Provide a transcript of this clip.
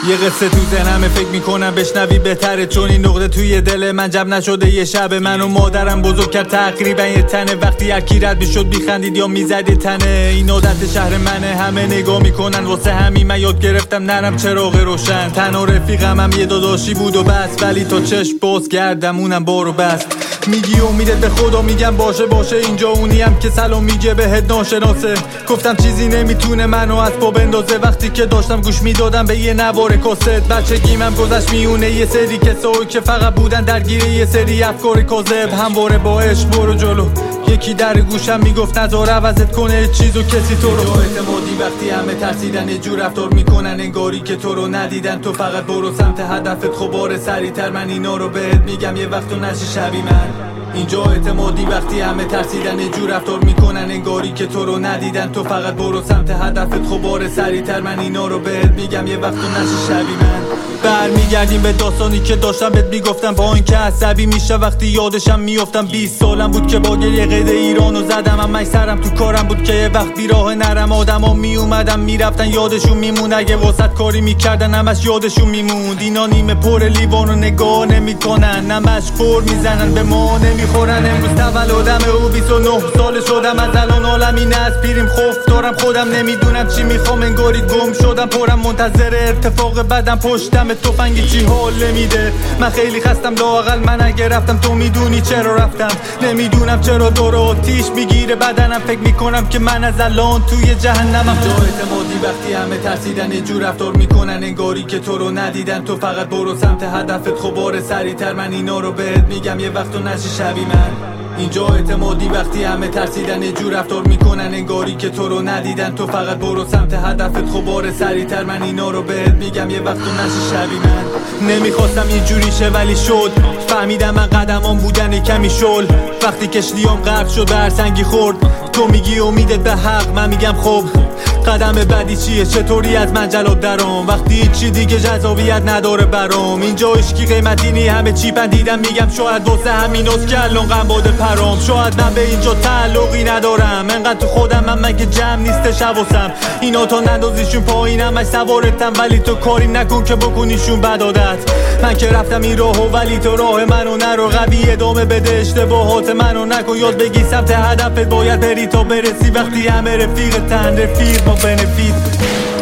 یه قصه تو ذهنمه فکر میکنم بشنوی بهتره، چون این نقطه توی دل من جمع نشده. یه شب من و مادرم بزرگ کرد تقریبا یه تنه، وقتی یکی رد میشد میخندید یا میزد تنه. این عادت شهر منه، همه نگاه میکنن، واسه همین من یاد گرفتم نرم چراغ روشن. تنها رفیقم هم یه داداشی بود و بس، ولی تا چشم باز کردم اونم بارو بست. میگی امیدت به خدا، میگم باشه باشه، اینجا اونیم که سلام میگه بهت ناشناسه. گفتم چیزی نمیتونه منو از پا بندازه، وقتی که داشتم گوش میدادم به یه نوار کاست. بچگیم گذشت میونه یه سری کسایی که فقط بودن درگیر یه سری افکار کاذب. همواره با عشق برو جلو، یکی در گوشم میگفت نذار عوضت کنه چیزو کسی تو رو. اعتمادی وقتی همه ترسیدن یه جور رفتار میکنن انگاری که تو رو ندیدن. تو فقط برو سمت هدفت، خب باره سریعتر. من اینا رو بهت میگم یه وقت تو نشی شبیه من. اینجا اعتمادی وقتی همه ترسیدن یه جور رفتار میکنن انگاری که تو رو ندیدن. تو فقط برو سمت هدفت، خب باره سریعتر. من اینا رو بهت میگم یه وقت تو نشی شبیه من. برمیگردیم به داستانی که داشتم بهت میگفتم، با اینکه عصبی میشه وقتی یادشم میافتم. 20 سالم بود که با گریه قید ایرانو زدم، اما سرم تو کارم بود که یه وقت بیراه نرم. آدما میومدن میرفتن یادشون میمون، اگه واسط کاری میکردن همش یادشون میموند. اینا نیمه پر لیوانو نگاه نمیکنن، همش پر میزنن به ما نمیخورن. امروز تولدم و 29 سال شدم، از الان عالمی نه از پیریم خوف دارم. خودم نمیدونم چی میخوام، انگاری گم شدم. پرم منتظر ارتفاق بدم، پشتم تفنگی چی حال نمیده. من خیلی خستم، لااقل من اگه رفتم تو میدونی چرا رفتم. نمیدونم چرا دور آتیش میگیره بدنم، فکر میکنم که من از الان توی جهنمم. جا اعتمادی وقتی همه ترسیدن یه جور رفتار میکنن انگاری که تو رو ندیدن. تو فقط برو سمت هدفت، خب باره سریعتر. من اینا رو بهت میگم یه وقت تو نشی شبیه من. اینجا اعتمادی وقتی همه ترسیدن یه جور رفتار میکنن انگاری که تو رو ندیدن. تو فقط برو سمت هدفت، خب باره سریعتر. من اینا رو بهت میگم یه وقت تو نشی شبیه من. نمیخواستم اینجوری شه ولی شد، فهمیدم من قدمام بودن کمی شل. وقتی کشتیام غرق شد به هر سنگی خورد، تو میگی امیدت به حق، من میگم خب قدم بعدی چیه، چطوری از من جلاب درام وقتی چی دیگه جذابیت نداره برام. اینجا عشقی قیمتی نی، همه چی پندیدم، میگم شاید واسه همیناست که الان غم باده پرام. شاید من به اینجا تعلقی ندارم، انقدر تو خودم من که جمع نیستش حواسم. اینا تا نندازیشون پایینم من سوارتم، ولی تو کاری نکن که بکنیشون بد عادت. من که رفتم این راهو ولی تو راه منو نرو، قوی ادامه بده اشتباهات منو نکن. یاد بگی سمت هدفت باید بری تا برسی، وقتی همه رفیقتن رفیق با بنفیت.